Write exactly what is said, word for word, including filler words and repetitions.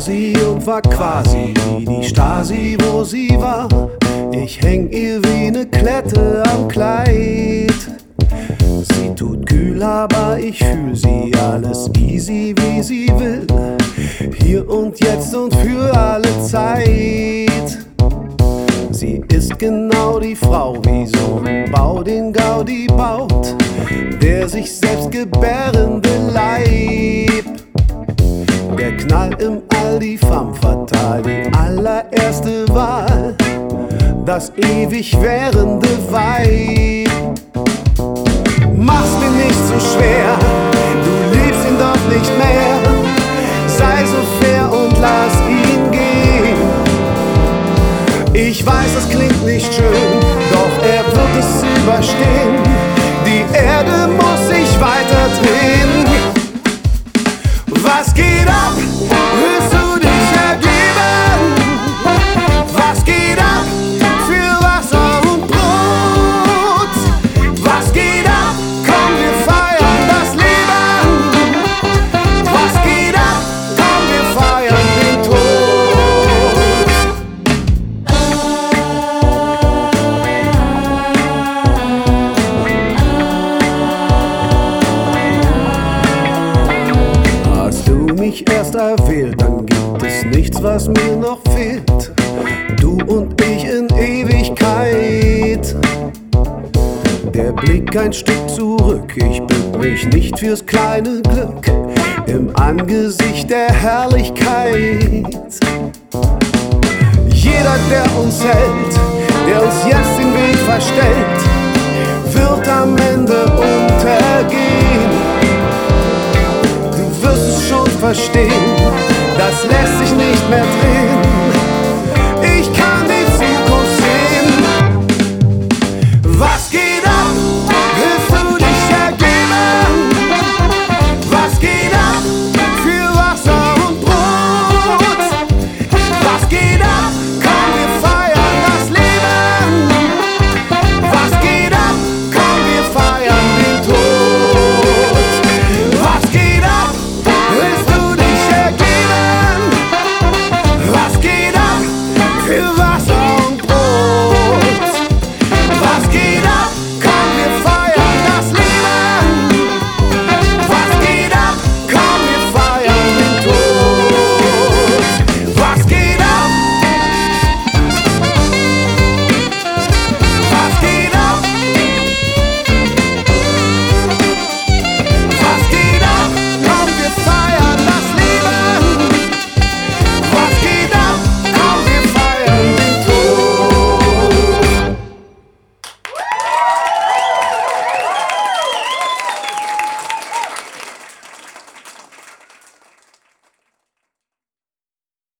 sie und war quasi wie die Stasi, wo sie war. Ich häng ihr wie ne Klette am Kleid. Sie tut kühl, aber ich fühl sie, alles easy, wie sie will. Hier und jetzt und für alle Zeit. Sie ist genau die Frau, wie so ein Bau den Gaudi baut, der sich selbst gebärende Leib. Der Knall im Aldi, femme fatale, die allererste Wahl, das ewig währende Weib. Mach's mir nicht so schwer, du liebst ihn doch nicht mehr. Sei so fair und lass ihn gehen. Ich weiß, das klingt nicht schön, doch er wird es überstehen. Die Erde muss sich weiter drehen. Was geht ab? Willst du dich ergeben? Was geht ab? Für Wasser und Brot. Was geht ab? Komm, wir feiern das Leben. Was geht ab? Komm, wir feiern den Tod. Hast du mich erst erwählt, dann gibt es nichts, was mir noch fehlt. Du und ich in Ewigkeit. Der Blick ein Stück zurück, ich bück mich nicht fürs kleine Glück im Angesicht der Herrlichkeit. Jeder, der uns hält, der uns jetzt den Weg verstellt, wird am Ende untergehen. Du wirst es schon verstehen, das lässt sich nicht mehr drehen.